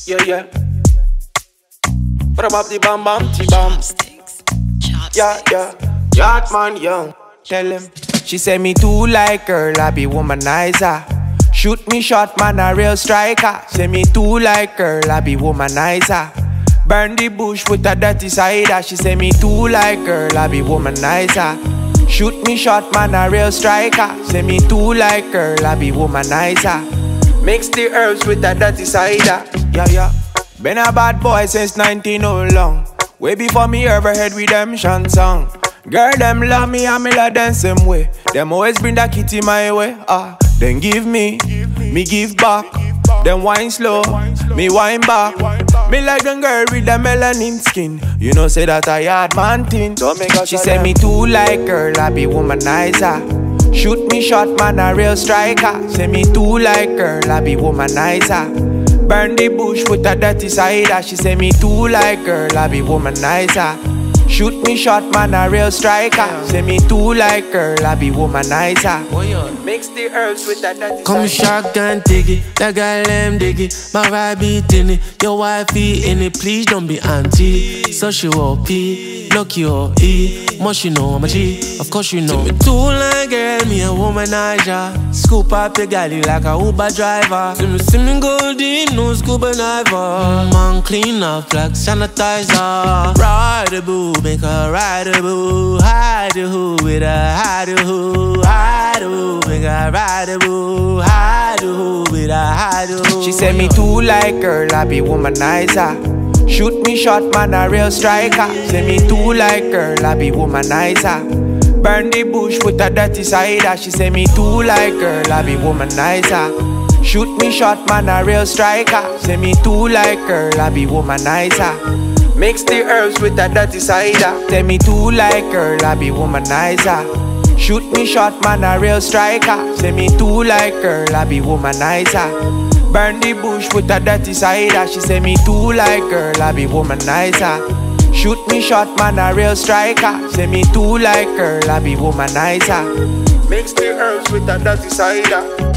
Yeah, yeah. What about the bam bam ti bam? Yeah, yeah. Yacht man young. Tell him. She say me too like girl, I be womanizer. Shoot me shot, man, a real striker. Say me too like girl, I be womanizer. Burn the bush with a dirty cider. She say me too like girl, I be womanizer. Shoot me shot, man, a real striker. Say me too like girl, I be womanizer. Mix the herbs with a dirty cider. Yeah, yeah. Been a bad boy since 19 oh long. Way before me ever heard redemption song. Girl, them love me and me love them same way. Them always bring that kitty my way. Then give me give back. Then wine slow, me wine back. Me like them girl with the melanin skin. You know say that I hard man thing. She say me too like girl, I be womanizer. Shoot me shot, man, a real striker. Say me too like girl, I be womanizer. Burn the bush with a dirty cider. She say me too like girl, I be womanizer. Shoot me shot, man, a real striker. Say me too like girl, I be womanizer. Mix the herbs with that dirty Come shotgun dig it, that girl them dig it. My vibe beat in it, your wifey in it. Please don't be auntie. So she will pee, look your E. Must you know I'm a G, of course you know. Me too like girl, me a womanizer. Scoop up your galley like a Uber driver. See me go deep, no scuba diver. Man clean up like sanitizer. Ride the boo, make her ride the boo. Hide the who with a hide the who. Hide the who, make her ride the boo. Hide the who with a hide the who. She say me too like girl, I be womanizer. Shoot me shot, man, a real striker. Say me too like girl, I be womanizer. Burn the bush with a dirty cider. She say me too like girl, I be womanizer. Shoot me shot, man, a real striker. Say me too like girl, I be womanizer. Mix the herbs with a dirty cider. Say me too like girl, I be womanizer. Shoot me shot, man, a real striker. Say me too like girl, I be womanizer. Burn the bush with a dirty cider. She say me too like girl, I be womanizer. Shoot me shot, man, a real striker. Say me too like girl, I be womanizer. Mix the herbs with a dirty cider.